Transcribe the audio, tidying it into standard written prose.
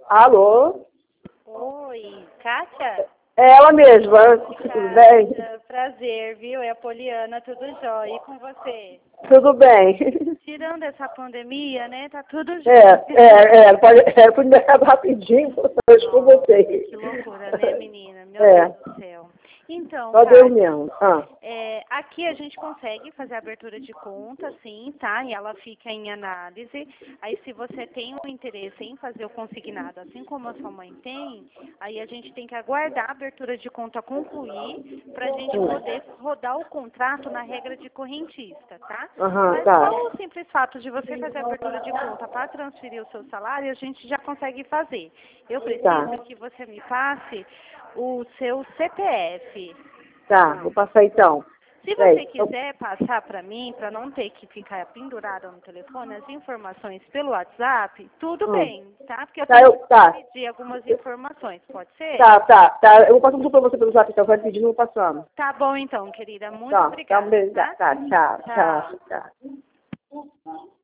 Alô? Oi, Kátia? É ela mesma, tudo bem? Prazer, viu? É a Poliana, tudo jóia. E com você? Tudo bem. Tirando essa pandemia, né? Tá tudo jóia. Pode rapidinho, hoje com vocês. Que loucura, né, menina? Meu Deus do céu. Então, Só Deus Kátia, mesmo. aqui a gente consegue fazer a abertura de conta, sim, tá? E ela fica em análise. Aí, se você tem um interesse em fazer o consignado, assim como a sua mãe tem, aí a gente tem que aguardar a abertura de conta concluir para a gente poder rodar o contrato na regra de correntista, tá? Mas Tá. só o simples fato de você fazer a abertura de conta para transferir o seu salário, a gente já consegue fazer. Eu preciso que você me passe o seu CPF. Tá, vou passar então. Se você quiser passar para mim, para não ter que ficar pendurada no telefone, as informações pelo WhatsApp, tudo bem, tá? Porque eu tenho que pedir algumas informações, pode ser? Tá. Eu vou passar tudo pra você pelo WhatsApp, então. Vai pedindo, vou passando. Tá bom então, querida. Muito obrigada. Tá, tchau.